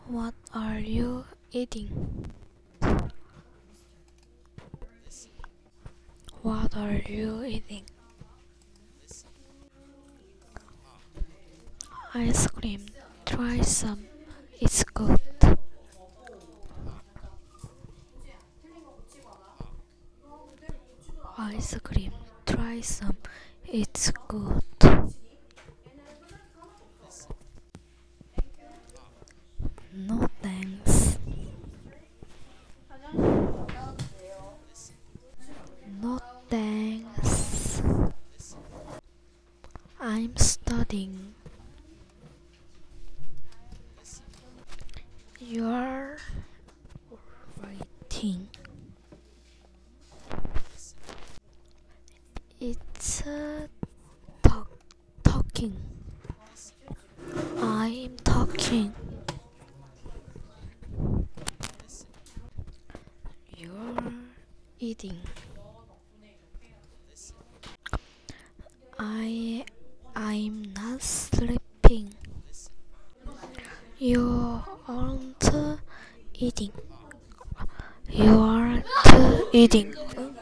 What are you eating? What are you eating? Ice cream. Try some. It's good. Ice cream. Try some. It's good. No thanks. No thanks. I'm studying. You're writing. It's talking. I'm talking. You're eating. I I'm not sleeping. You aren't eating. You aren't eating.